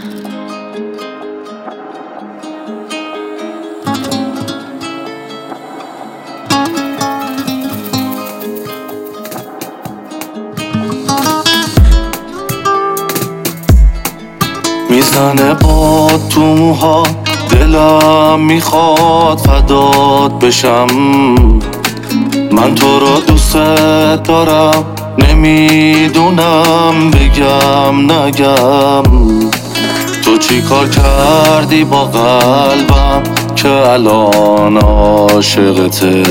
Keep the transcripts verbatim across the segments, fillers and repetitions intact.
میزنه باد تو موها، دلم میخواد فدات بشم. من تو رو دوست دارم، نمیدونم بگم نگم. تو چی کار کردی با قلبم که الان عاشقته؟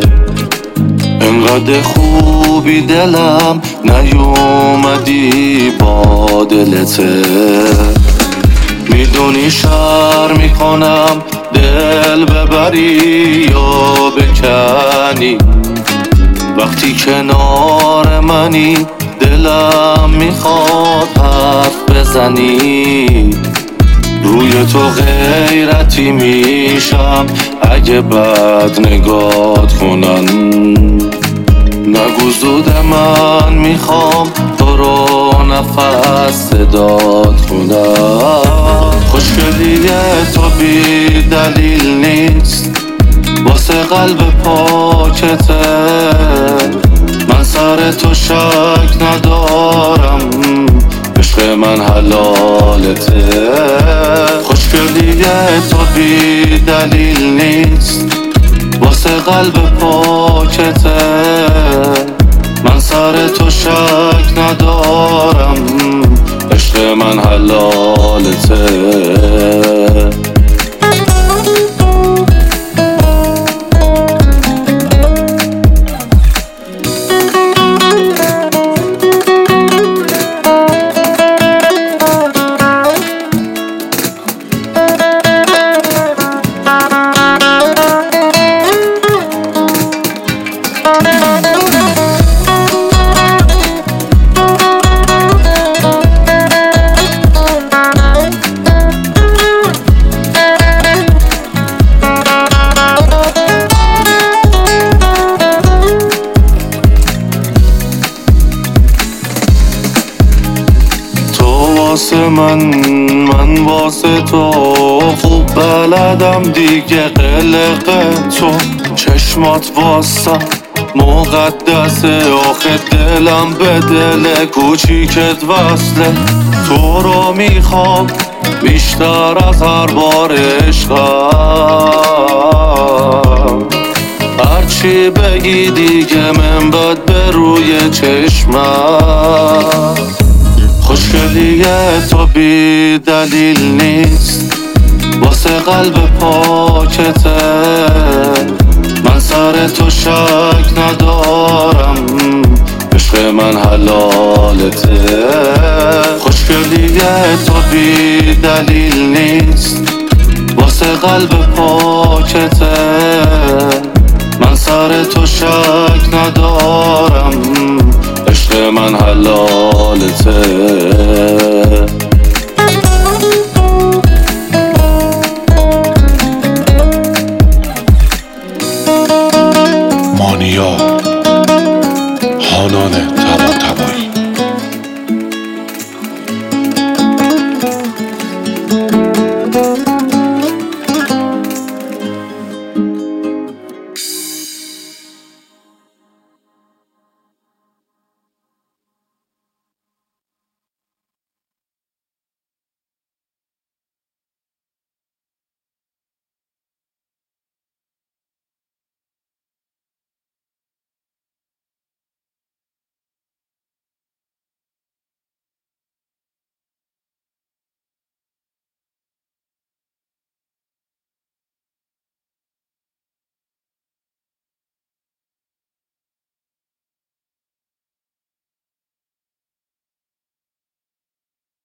انقدر خوبی دلم نیومدی با دلته. میدونی شر میکنم دل ببری یا بکنی، وقتی کنار منی دلم میخواد حرف بزنی. روی تو غیرتی میشم اگه بد نگات کنن. نگو زود من میخوام تو رو نفس صدات کنم. خوشگلیه تو بی دلیل نیست واسه قلب پاکته. من سر تو شک ندارم، عشق من حلالته. خوشگلیه تو بی دلیل نیست واسه قلب پاکته. من سر تو شک ندارم، عشق من حلالته. واسه من من واسه تو خوب بلدم دیگه. قلق تو چشمات واسه مقدسه، آخه دلم به دل کوچیکت وصله. تو رو میخوام بیشتر از هر بار عشقم. هرچی بگی دیگه من بد به روی چشمم. خوشگلیه تو بی دلیل نیست واسه قلب پاکته. من سر تو شک ندارم، عشق من حلالته. خوشگلیه تو بی دلیل نیست واسه قلب پاکته. من سر تو شک ندارم، عشق من حلالته.